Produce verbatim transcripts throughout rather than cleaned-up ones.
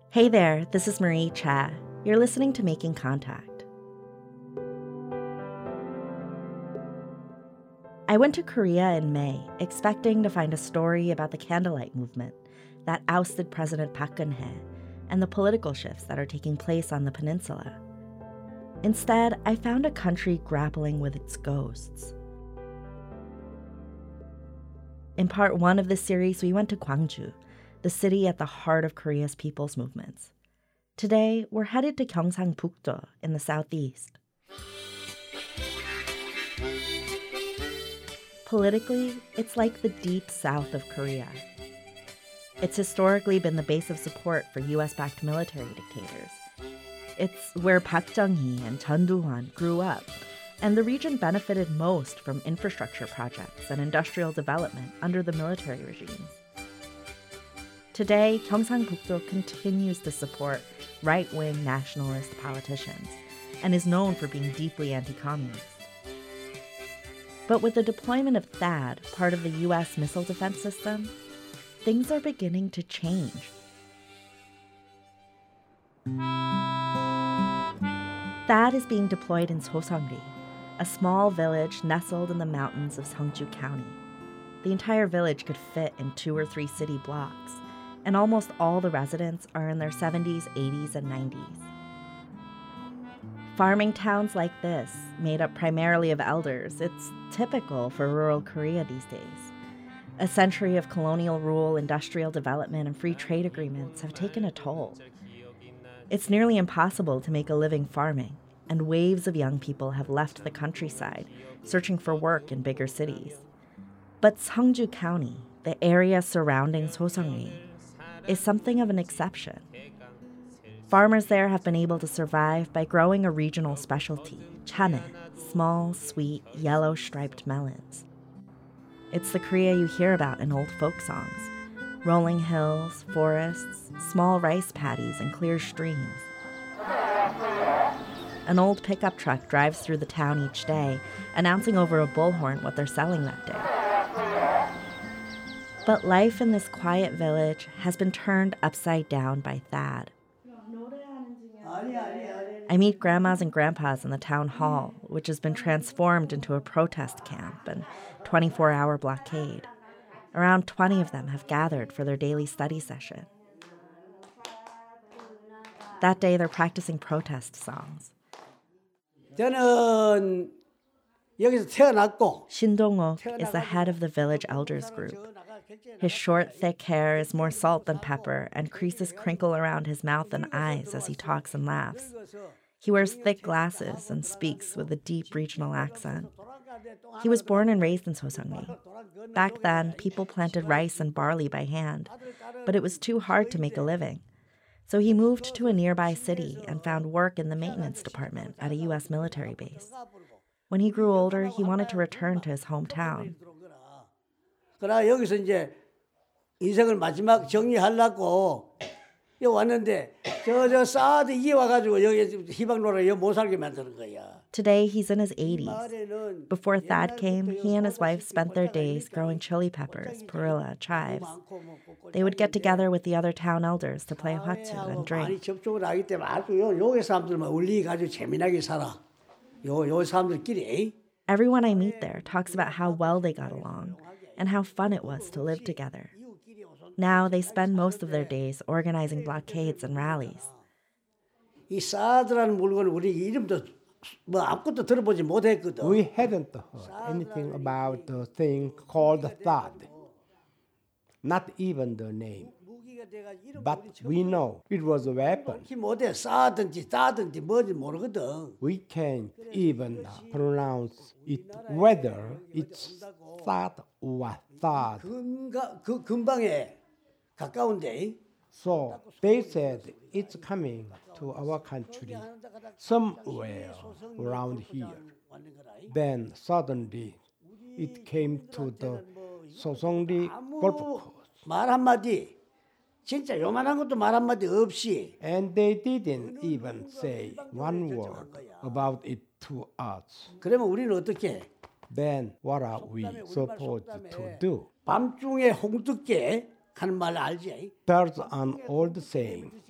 Hey there, this is Marie Cha. You're listening to Making Contact. I went to Korea in May, expecting to find a story about the candlelight movement that ousted President Park Geun-hye and the political shifts that are taking place on the peninsula. Instead, I found a country grappling with its ghosts. In part one of this series, we went to Gwangju, the city at the heart of Korea's people's movements. Today, we're headed to Gyeongsangbuk-do in the southeast. Politically, it's like the deep south of Korea. It's historically been the base of support for U S-backed military dictators. It's where Park Chung-hee and Chun Doo-hwan grew up, and the region benefited most from infrastructure projects and industrial development under the military regimes. Today, Gyeongsangbuk-do continues to support right-wing nationalist politicians and is known for being deeply anti-communist. But with the deployment of THAAD, part of the U S missile defense system, things are beginning to change. THAAD is being deployed in Soseongri, a small village nestled in the mountains of Seongju County. The entire village could fit in two or three city blocks, and almost all the residents are in their seventies, eighties, and nineties. Farming towns like this, made up primarily of elders, it's typical for rural Korea these days. A century of colonial rule, industrial development, and free trade agreements have taken a toll. It's nearly impossible to make a living farming, and waves of young people have left the countryside, searching for work in bigger cities. But Seongju County, the area surrounding Soseongri, is something of an exception. Farmers there have been able to survive by growing a regional specialty, chane, small, sweet, yellow-striped melons. It's the Korea you hear about in old folk songs: rolling hills, forests, small rice paddies, and clear streams. An old pickup truck drives through the town each day, announcing over a bullhorn what they're selling that day. But life in this quiet village has been turned upside down by THAAD. I meet grandmas and grandpas in the town hall, which has been transformed into a protest camp and twenty-four hour blockade. Around twenty of them have gathered for their daily study session. That day, they're practicing protest songs. 저는 여기서 태어났고 Shin Dong-ok is the head of the village elders group. His short, thick hair is more salt than pepper, and creases crinkle around his mouth and eyes as he talks and laughs. He wears thick glasses and speaks with a deep regional accent. He was born and raised in Soseongri. Back then, people planted rice and barley by hand, but it was too hard to make a living. So he moved to a nearby city and found work in the maintenance department at a U S military base. When he grew older, he wanted to return to his hometown. 그러나 여기서 이제 인생을 마지막 정리하려고 여기 왔는데 저저 사드 이에 와가지고 여기 희망로라 여기 못 살게 만드는 거야. Today, he's in his eighties. Before THAAD came, he and his wife spent their days growing chili peppers, perilla, chives. They would get together with the other town elders to play hwatu and drink. 많이 접촉을 하기 때문에 아주 요 요게 사람들만 울리 가지고 재미나게 살아. 요 요 사람들끼리. Everyone I meet there talks about how well they got along and how fun it was to live together. Now they spend most of their days organizing blockades and rallies. 이 사드라는 물건을 우리 이름도 뭐 아무것도 들어보지 못했거든. We hadn't heard anything about the thing called THAAD. Not even the name. But we know it was a weapon. 못해 사든지 따든지 뭔지 모르거든. We can't even pronounce it whether it's THAAD or THAAD. 금가 그 근방에 가까운데. So they said it's coming to our country somewhere around here. Then suddenly it came to the Soseongri golf course. 말 한마디 진짜 요만한 것도 말 한마디 없이. And they didn't even say one word about it to us. 그러면 우리는 어떻게? Then what are we supposed to do? 밤중에 홍두깨 하는 말 알지? There's an old saying,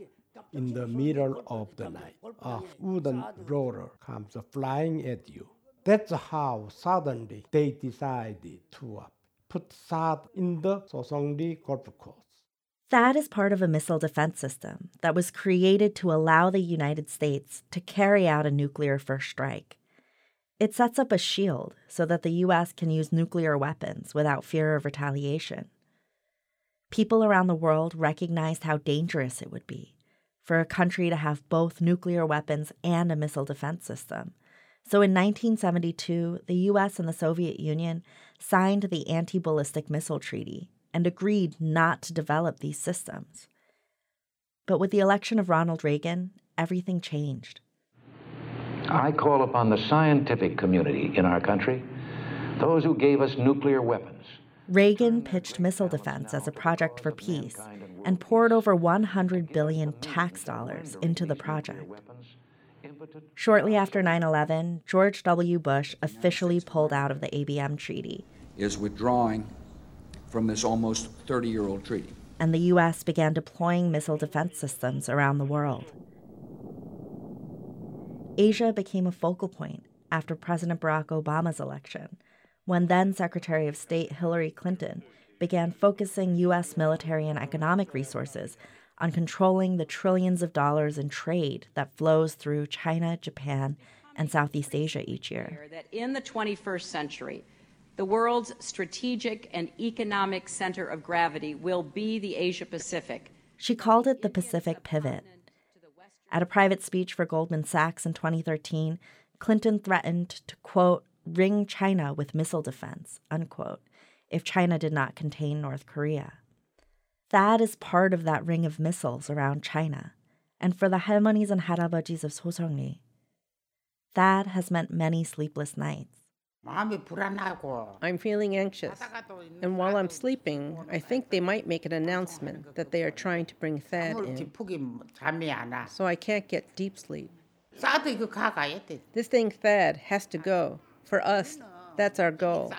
in the middle of the night, a wooden roller comes flying at you. That's how suddenly they decided to put THAAD in the Soseongri Golf Course. THAAD is part of a missile defense system that was created to allow the United States to carry out a nuclear first strike. It sets up a shield so that the U S can use nuclear weapons without fear of retaliation. People around the world recognized how dangerous it would be for a country to have both nuclear weapons and a missile defense system. So in nineteen seventy-two, the U S and the Soviet Union signed the Anti-Ballistic Missile Treaty and agreed not to develop these systems. But with the election of Ronald Reagan, everything changed. I call upon the scientific community in our country, those who gave us nuclear weapons. Reagan pitched missile defense as a project for peace and poured over one hundred billion dollars tax dollars into the project. Shortly after nine eleven, George W. Bush officially pulled out of the A B M treaty. Is withdrawing from this almost thirty-year-old treaty. And the U S began deploying missile defense systems around the world. Asia became a focal point after President Barack Obama's election, when then-Secretary of State Hillary Clinton began focusing U S military and economic resources on controlling the trillions of dollars in trade that flows through China, Japan, and Southeast Asia each year. That in the twenty-first century, the world's strategic and economic center of gravity will be the Asia-Pacific. She called it the Pacific Pivot. At a private speech for Goldman Sachs in twenty thirteen, Clinton threatened to, quote, ring China with missile defense, unquote, if China did not contain North Korea. THAAD is part of that ring of missiles around China, and for the 할머니's and 할아버지's of Soseongri, THAAD has meant many sleepless nights. I'm feeling anxious, and while I'm sleeping, I think they might make an announcement that they are trying to bring THAAD in, so I can't get deep sleep. This thing THAAD has to go. For us, that's our goal,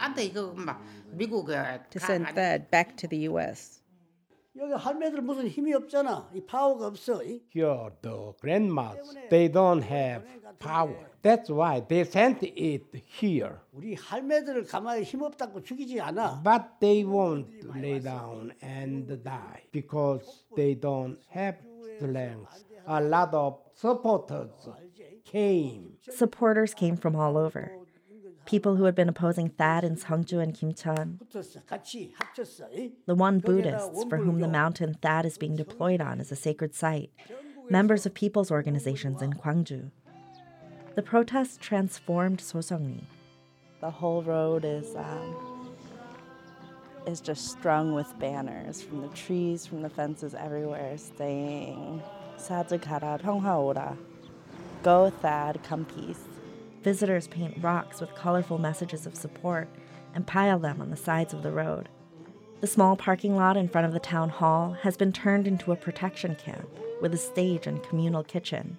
to send THAAD back to the U S. 여기 할매들 무슨 힘이 없잖아. 이 파워가 없어. Here, the grandmas, they don't have power. That's why they sent it here. 우리 할매들을 가만히 힘 없다고 죽이지 않아. But they won't lay down and die because they don't have strength. A lot of supporters came. Supporters came from all over. People who had been opposing THAAD in Seongju and Kimcheon, the Won Buddhists for whom the mountain THAAD is being deployed on is a sacred site, members of people's organizations in Gwangju. The protests transformed Soseongri. The whole road is um, is just strung with banners from the trees, from the fences everywhere, saying "THAAD 가라, 평화 오라." Go THAAD, come peace. Visitors paint rocks with colorful messages of support and pile them on the sides of the road. The small parking lot in front of the town hall has been turned into a protection camp with a stage and communal kitchen.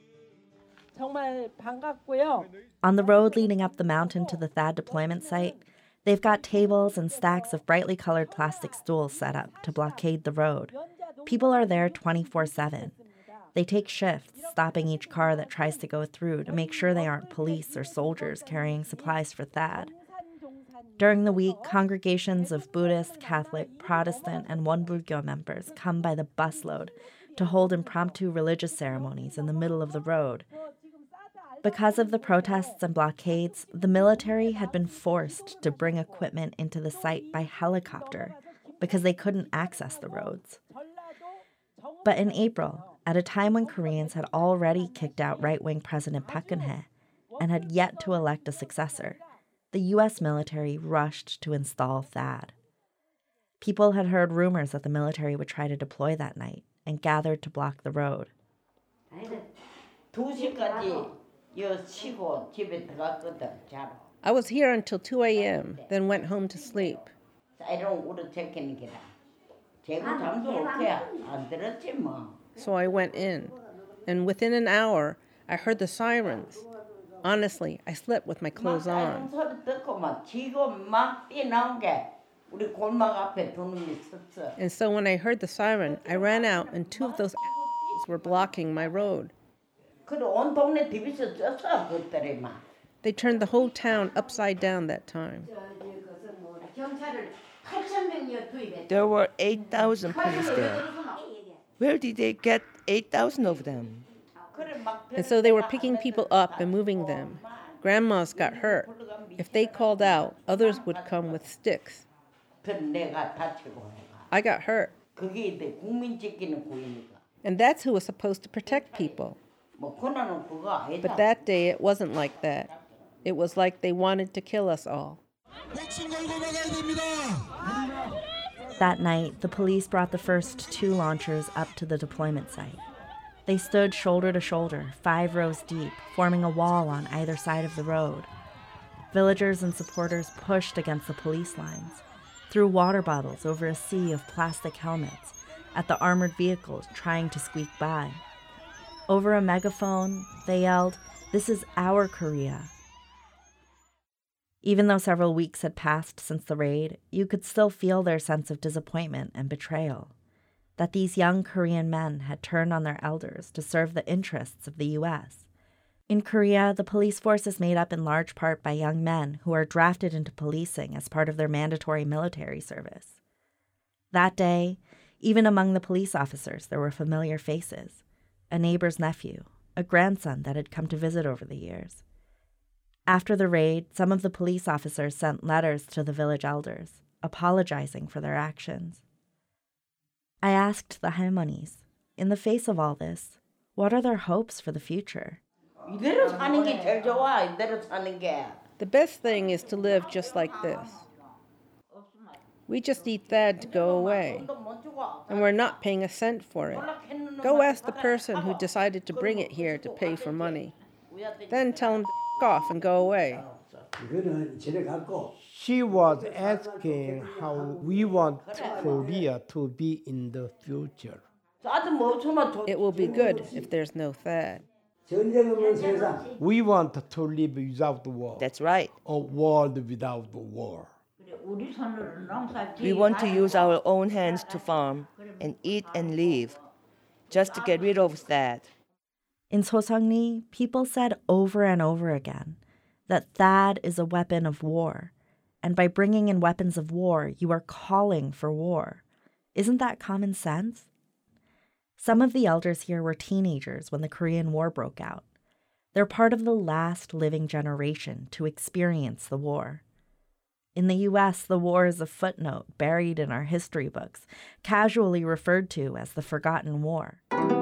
On the road leading up the mountain to the THAAD deployment site, they've got tables and stacks of brightly colored plastic stools set up to blockade the road. People are there twenty-four seven. They take shifts, stopping each car that tries to go through to make sure they aren't police or soldiers carrying supplies for THAAD. During the week, congregations of Buddhist, Catholic, Protestant, and Wonbulgyo members come by the busload to hold impromptu religious ceremonies in the middle of the road. Because of the protests and blockades, the military had been forced to bring equipment into the site by helicopter because they couldn't access the roads. But in April, at a time when Koreans had already kicked out right-wing President Park Geun-hye and had yet to elect a successor, the U S military rushed to install THAAD. People had heard rumors that the military would try to deploy that night and gathered to block the road. I was here until two a.m., then went home to sleep. So I went in, and within an hour, I heard the sirens. Honestly, I slept with my clothes on. And so when I heard the siren, I ran out, and two of those vehicles were blocking my road. They turned the whole town upside down that time. There were eight thousand police there. Where did they get eight thousand of them? And so they were picking people up and moving them. Grandmas got hurt. If they called out, others would come with sticks. I got hurt. And that's who was supposed to protect people. But that day it wasn't like that. It was like they wanted to kill us all. That night, the police brought the first two launchers up to the deployment site. They stood shoulder to shoulder, five rows deep, forming a wall on either side of the road. Villagers and supporters pushed against the police lines, threw water bottles over a sea of plastic helmets at the armored vehicles trying to squeak by. Over a megaphone, they yelled, "This is our Korea." Even though several weeks had passed since the raid, you could still feel their sense of disappointment and betrayal, that these young Korean men had turned on their elders to serve the interests of the U S. In Korea, the police force is made up in large part by young men who are drafted into policing as part of their mandatory military service. That day, even among the police officers, there were familiar faces, a neighbor's nephew, a grandson that had come to visit over the years. After the raid, some of the police officers sent letters to the village elders, apologizing for their actions. I asked the 할머니es, in the face of all this, what are their hopes for the future? The best thing is to live just like this. We just need Thad to go away, and we're not paying a cent for it. Go ask the person who decided to bring it here to pay for money. Then tell him to f*** off and go away. She was asking how we want Korea to be in the future. It will be good if there's no Thad. We want to live without war. That's right. A world without war. We want to use our own hands to farm and eat and live, just to get rid of that. In Soseongni, people said over and over again that Thad is a weapon of war, and by bringing in weapons of war, you are calling for war. Isn't that common sense? Some of the elders here were teenagers when the Korean War broke out. They're part of the last living generation to experience the war. In the U S, the war is a footnote buried in our history books, casually referred to as the Forgotten War.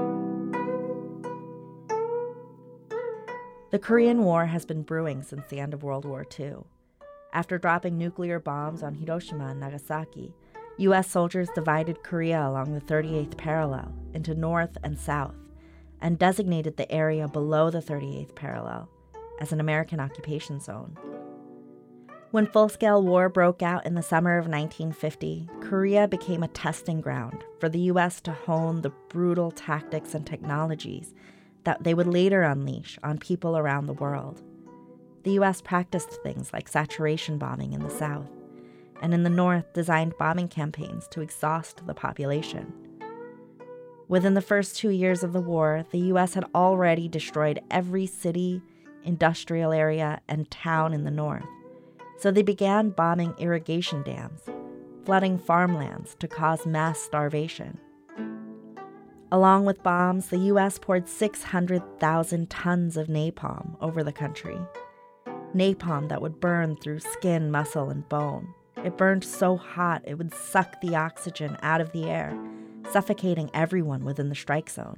The Korean War has been brewing since the end of World War Two. After dropping nuclear bombs on Hiroshima and Nagasaki, U S soldiers divided Korea along the thirty-eighth parallel into North and South, and designated the area below the thirty-eighth parallel as an American occupation zone. When full-scale war broke out in the summer of nineteen fifty, Korea became a testing ground for the U S to hone the brutal tactics and technologies that they would later unleash on people around the world. The U S practiced things like saturation bombing in the South, and in the North designed bombing campaigns to exhaust the population. Within the first two years of the war, the U S had already destroyed every city, industrial area, and town in the North, so they began bombing irrigation dams, flooding farmlands to cause mass starvation. Along with bombs, the U S poured six hundred thousand tons of napalm over the country. Napalm that would burn through skin, muscle, and bone. It burned so hot it would suck the oxygen out of the air, suffocating everyone within the strike zone.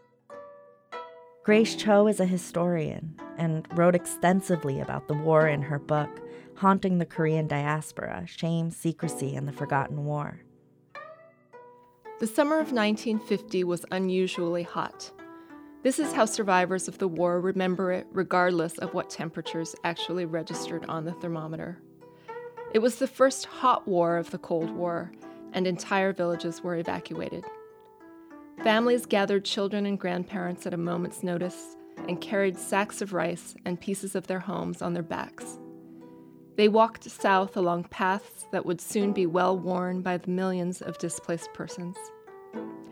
Grace Cho is a historian and wrote extensively about the war in her book, Haunting the Korean Diaspora: Shame, Secrecy, and the Forgotten War. The summer of nineteen fifty was unusually hot. This is how survivors of the war remember it, regardless of what temperatures actually registered on the thermometer. It was the first hot war of the Cold War, and entire villages were evacuated. Families gathered children and grandparents at a moment's notice and carried sacks of rice and pieces of their homes on their backs. They walked south along paths that would soon be well worn by the millions of displaced persons.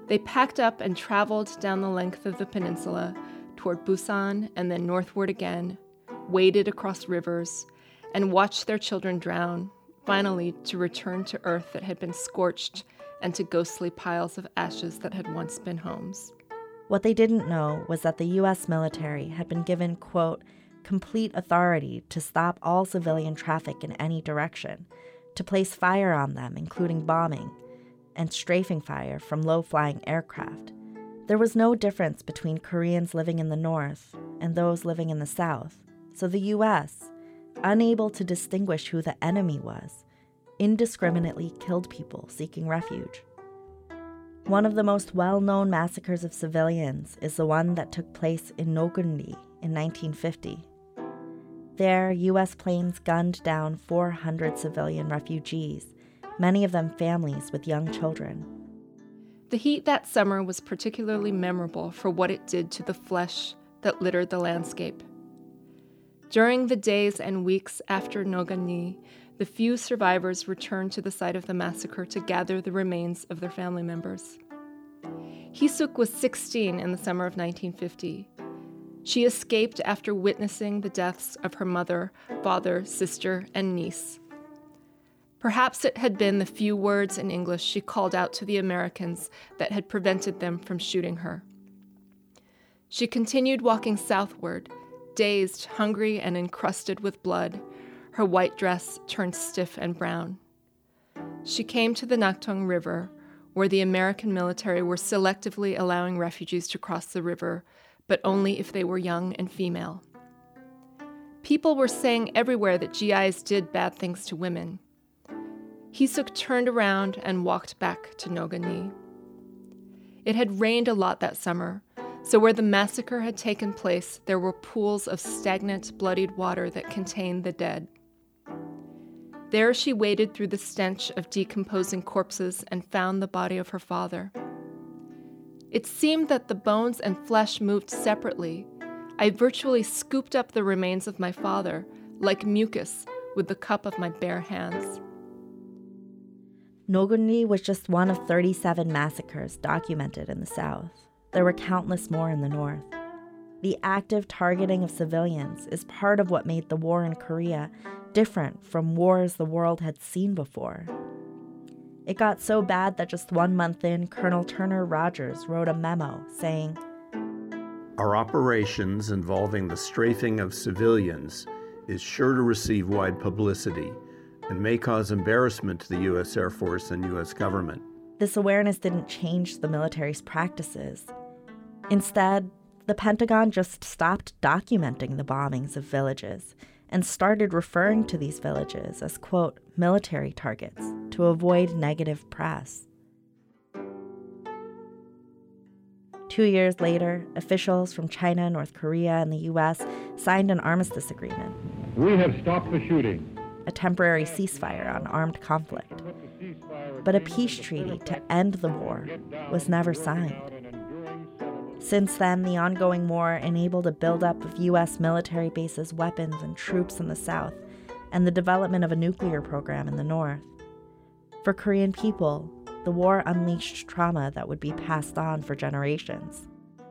They packed up and traveled down the length of the peninsula toward Busan and then northward again, waded across rivers, and watched their children drown, finally to return to earth that had been scorched and to ghostly piles of ashes that had once been homes. What they didn't know was that the U S military had been given, quote, complete authority to stop all civilian traffic in any direction, to place fire on them, including bombing, and strafing fire from low-flying aircraft. There was no difference between Koreans living in the north and those living in the south, so the U S, unable to distinguish who the enemy was, indiscriminately killed people seeking refuge. One of the most well-known massacres of civilians is the one that took place in Nogunri in nineteen fifty. There, U S planes gunned down four hundred civilian refugees, many of them families with young children. The heat that summer was particularly memorable for what it did to the flesh that littered the landscape. During the days and weeks after Nogunri, the few survivors returned to the site of the massacre to gather the remains of their family members. Hee-suk was sixteen in the summer of nineteen fifty. She escaped after witnessing the deaths of her mother, father, sister, and niece. Perhaps it had been the few words in English she called out to the Americans that had prevented them from shooting her. She continued walking southward, dazed, hungry, and encrusted with blood, her white dress turned stiff and brown. She came to the Naktung River, where the American military were selectively allowing refugees to cross the river, but only if they were young and female. People were saying everywhere that G Is did bad things to women. Hee-suk turned around and walked back to Nogunri. It had rained a lot that summer, so where the massacre had taken place, there were pools of stagnant, bloodied water that contained the dead. There she waded through the stench of decomposing corpses and found the body of her father. It seemed that the bones and flesh moved separately. I virtually scooped up the remains of my father, like mucus, with the cup of my bare hands. Nogunri was just one of thirty-seven massacres documented in the South. There were countless more in the North. The active targeting of civilians is part of what made the war in Korea different from wars the world had seen before. It got so bad that just one month in, Colonel Turner Rogers wrote a memo saying, "Our operations involving the strafing of civilians is sure to receive wide publicity and may cause embarrassment to the U S Air Force and U S government." This awareness didn't change the military's practices. Instead, the Pentagon just stopped documenting the bombings of villages and started referring to these villages as, quote, military targets to avoid negative press. Two years later, officials from China, North Korea, and the U S signed an armistice agreement. We have stopped the shooting. A temporary ceasefire on armed conflict. But a peace treaty to end the war was never signed. Since then, the ongoing war enabled a buildup of U S military bases, weapons, and troops in the South, and the development of a nuclear program in the North. For Korean people, the war unleashed trauma that would be passed on for generations.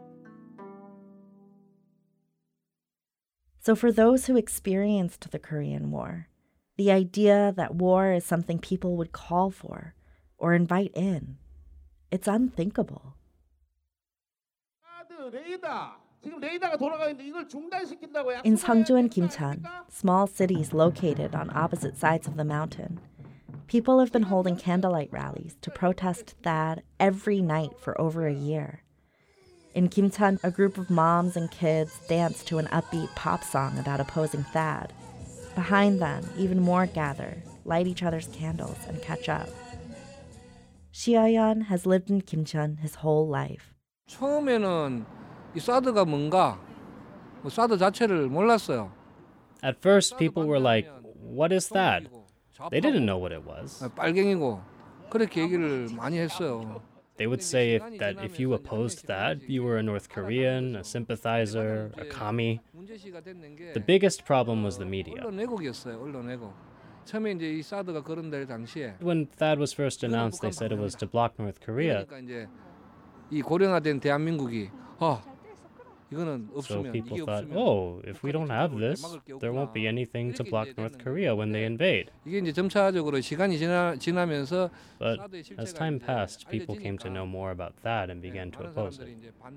So for those who experienced the Korean War, the idea that war is something people would call for or invite in, it's unthinkable. In Seongju and Kimcheon, small cities located on opposite sides of the mountain, people have been holding candlelight rallies to protest THAAD every night for over a year. In Kimcheon, a group of moms and kids dance to an upbeat pop song about opposing THAAD. Behind them, even more gather, light each other's candles, and catch up. Shia-yeon has lived in Kimcheon his whole life. 처음에는 이 사드가 뭔가, 뭐 사드 자체를 몰랐어요. At first, people were like, "What is THAAD?" They didn't know what it was. 빨갱이고 그렇게 얘기를 많이 했어요. They would say if, that if you opposed THAAD, you were a North Korean, a sympathizer, a commie. The biggest problem was the media. When THAAD was first announced, they said it was to block North Korea. 이 고령화된 대한민국이 아 So people thought, oh, if we don't have this, there won't be anything to block North Korea when they invade. 이게 이제 점차적으로 시간이 지나, 지나면서 But as time passed, people came to know more about that and began to oppose it.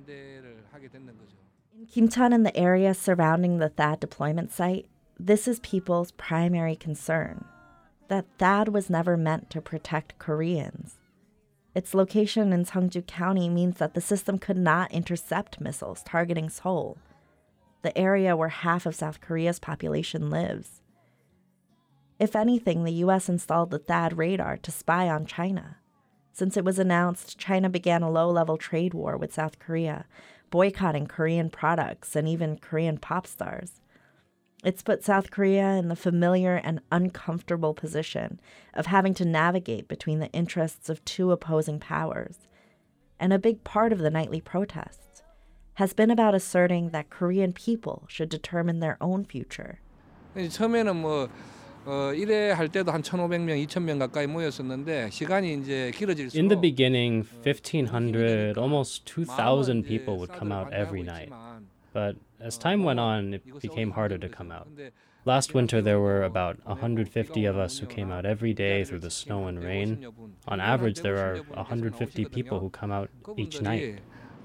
In Kimcheon and the area surrounding the THAAD deployment site, this is people's primary concern, that THAAD was never meant to protect Koreans. Its location in Seongju County means that the system could not intercept missiles targeting Seoul, the area where half of South Korea's population lives. If anything, the U S installed the THAAD radar to spy on China. Since it was announced, China began a low-level trade war with South Korea, boycotting Korean products and even Korean pop stars. It's put South Korea in the familiar and uncomfortable position of having to navigate between the interests of two opposing powers. And a big part of the nightly protests has been about asserting that Korean people should determine their own future. 처음에는 뭐 어, 일회 할 때도 한 천오백 명, 이천 명 가까이 모였었는데 시간이 이제 길어질수록 In the beginning, fifteen hundred, almost two thousand people would come out every night. But as time went on, it became harder to come out. Last winter, there were about one hundred fifty of us who came out every day through the snow and rain. On average, there are one hundred fifty people who come out each night.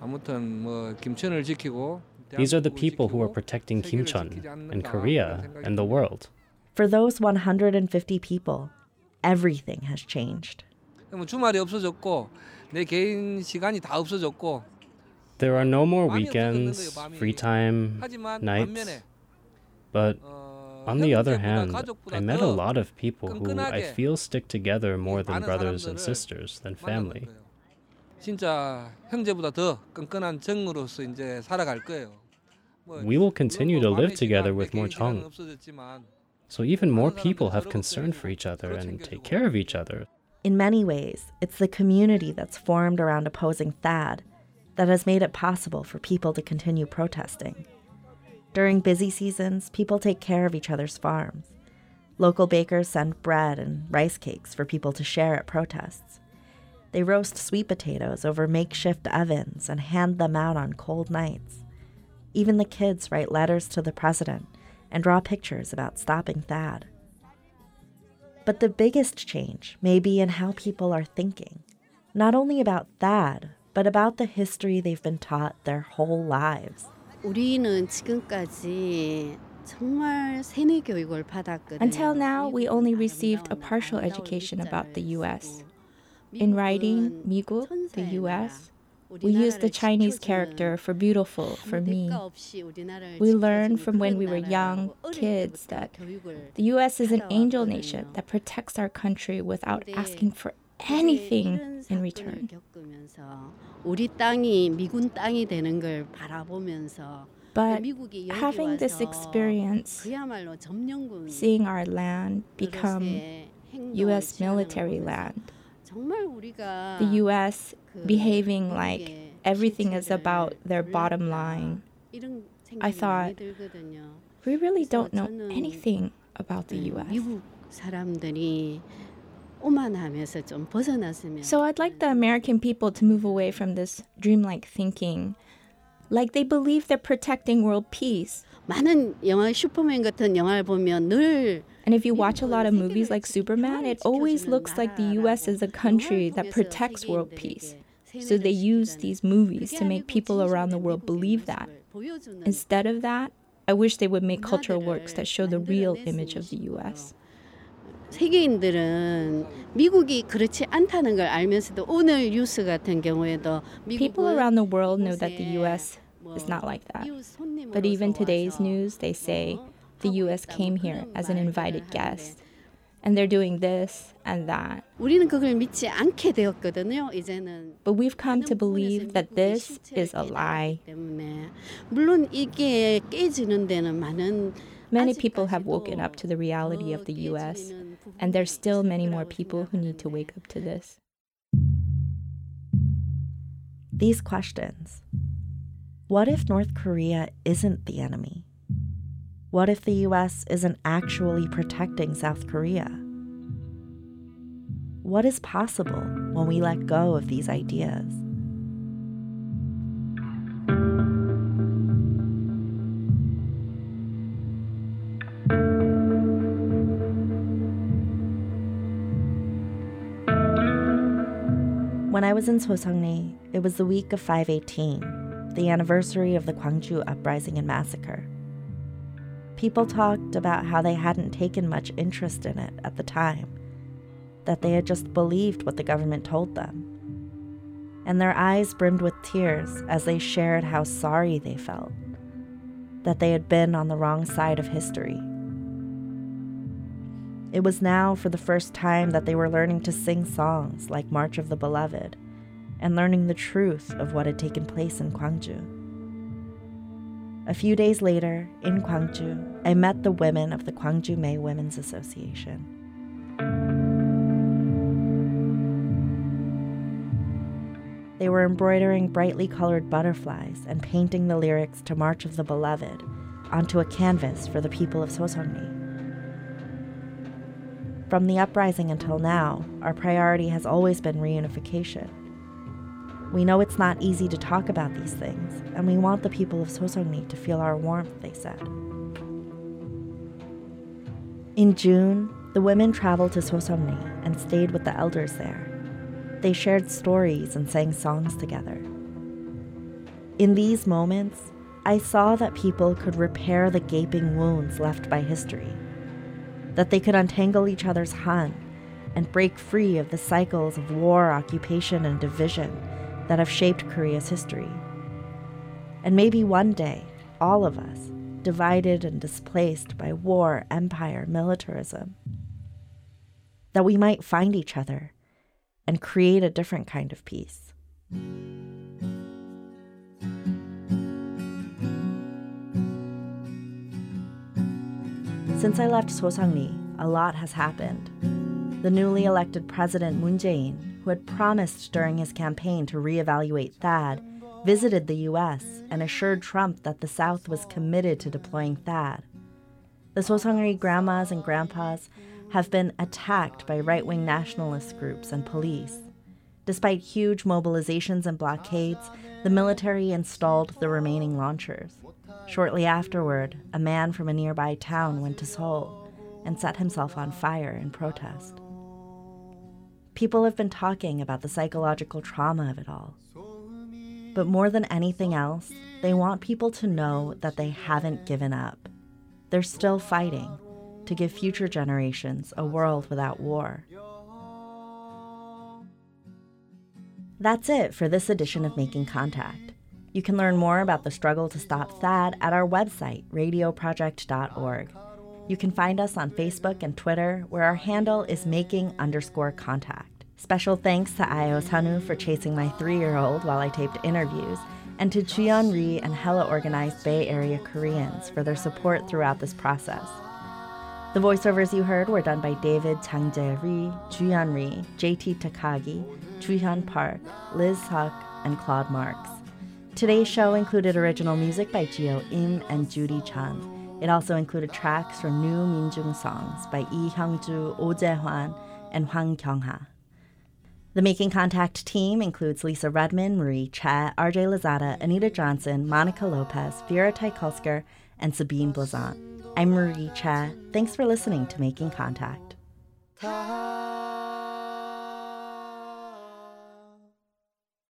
These are the people who are protecting Kimcheon and Korea and the world. For those one hundred fifty people, everything has changed. 주말이 없어졌고 내 개인 시간이 다 없어졌고 There are no more weekends, free time, nights. But on the other hand, I met a lot of people who I feel stick together more than brothers and sisters, than family. 진짜 형제보다 더 끈끈한 정으로서 이제 살아갈 거예요. We will continue to live together with more Jung. So even more people have concern for each other and take care of each other. In many ways, it's the community that's formed around opposing THAAD that has made it possible for people to continue protesting. During busy seasons, people take care of each other's farms. Local bakers send bread and rice cakes for people to share at protests. They roast sweet potatoes over makeshift ovens and hand them out on cold nights. Even the kids write letters to the president and draw pictures about stopping THAAD. But the biggest change may be in how people are thinking, not only about THAAD, but about the history they've been taught their whole lives. Until now, we only received a partial education about the U S. In writing 미국, the U S, we use the Chinese character for beautiful for me. We learned from when we were young kids that the U S is an angel nation that protects our country without asking for anything in return. But having this experience, seeing our land become U S military land, the U S behaving like everything is about their bottom line, I thought, we really don't know anything about the U S. So I'd like the American people to move away from this dreamlike thinking, like they believe they're protecting world peace. And if you watch a lot of movies like Superman, it always looks like the U S is a country that protects world peace. So they use these movies to make people around the world believe that. Instead of that, I wish they would make cultural works that show the real image of the U S. 세계인들은 미국이 그렇지 않다는 걸 알면서도 오늘 뉴스 같은 경우에도 People around the world know that the U S is not like that. But even today's news, they say the U S came here as an invited guest. And they're doing this and that. 우리는 그걸 믿지 않게 되었거든요. 이제는. But we've come to believe that this is a lie. 물론 이게 깨지는 데는 많은 Many people have woken up to the reality of the U S, and there's still many more people who need to wake up to this. These questions. What if North Korea isn't the enemy? What if the U S isn't actually protecting South Korea? What is possible when we let go of these ideas? When I was in Soseongni, it was the week of five eighteen, the anniversary of the Gwangju Uprising and Massacre. People talked about how they hadn't taken much interest in it at the time, that they had just believed what the government told them. And their eyes brimmed with tears as they shared how sorry they felt, that they had been on the wrong side of history. It was now for the first time that they were learning to sing songs like March of the Beloved and learning the truth of what had taken place in Gwangju. A few days later, in Gwangju, I met the women of the Gwangju Mae Women's Association. They were embroidering brightly colored butterflies and painting the lyrics to March of the Beloved onto a canvas for the people of Soseongni. From the uprising until now, our priority has always been reunification. We know it's not easy to talk about these things, and we want the people of Soseongni to feel our warmth, they said. In June, the women traveled to Soseongni and stayed with the elders there. They shared stories and sang songs together. In these moments, I saw that people could repair the gaping wounds left by history, that they could untangle each other's han and break free of the cycles of war, occupation, and division that have shaped Korea's history. And maybe one day, all of us, divided and displaced by war, empire, militarism, that we might find each other and create a different kind of peace. Since I left Soseongni, a lot has happened. The newly elected president Moon Jae-in, who had promised during his campaign to reevaluate THAAD, visited the U S and assured Trump that the South was committed to deploying THAAD. The Soseongni grandmas and grandpas have been attacked by right-wing nationalist groups and police. Despite huge mobilizations and blockades, the military installed the remaining launchers. Shortly afterward, a man from a nearby town went to Seoul and set himself on fire in protest. People have been talking about the psychological trauma of it all. But more than anything else, they want people to know that they haven't given up. They're still fighting to give future generations a world without war. That's it for this edition of Making Contact. You can learn more about the struggle to stop THAAD at our website, radio project dot org. You can find us on Facebook and Twitter, where our handle is making underscore contact. Special thanks to Ayo Sanu for chasing my three-year-old while I taped interviews, and to Juyeon Ri and Hella Organized Bay Area Koreans for their support throughout this process. The voiceovers you heard were done by David Changjae Ri, Juyeon Ri, J T Takagi, Juhyun Park, Liz Huck, and Claude Marks. Today's show included original music by Jio Im and Judy Chan. It also included tracks from new Minjung songs by Lee Hyung-ju, Oh Jae-hwan, and Hwang Kyung-ha. The Making Contact team includes Lisa Redman, Marie Cha, R J Lozada, Anita Johnson, Monica Lopez, Vera Teikulsker, and Sabine Blazant. I'm Marie Cha. Thanks for listening to Making Contact.